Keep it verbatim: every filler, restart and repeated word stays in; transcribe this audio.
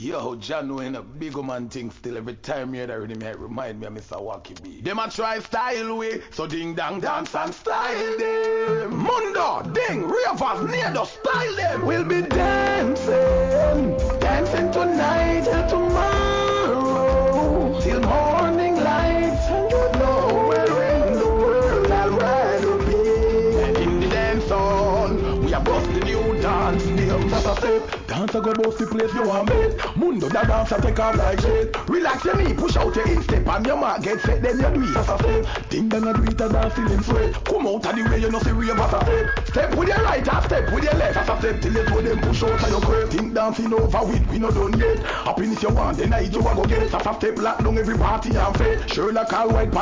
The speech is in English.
Yo, John Wayne, a big man thing still every time you hear that remind me of Mister Wacky B. Them a try style way, so ding dang dance and style them. Mundo, ding, ravers, near the style them. We'll be dancing, dancing tonight and tomorrow, till morning light. And you know where in the world I'd rather be. In the dance hall, we are bust the new dance. Dance a go bust the place you want bet. Mundo da dance a take off like shit. Relax your knee, push out your instep and your mark get set. Then you do it as a step. Ding dang a do it as a feeling sweat. Come out of the way you know see rave as a step. Step with your right and step with your left as a step till you throw them push out of your crib. Think dancing over with we no done yet. Happiness you want the night you a go get. As a step lock down every party and fete. Sherlock all white.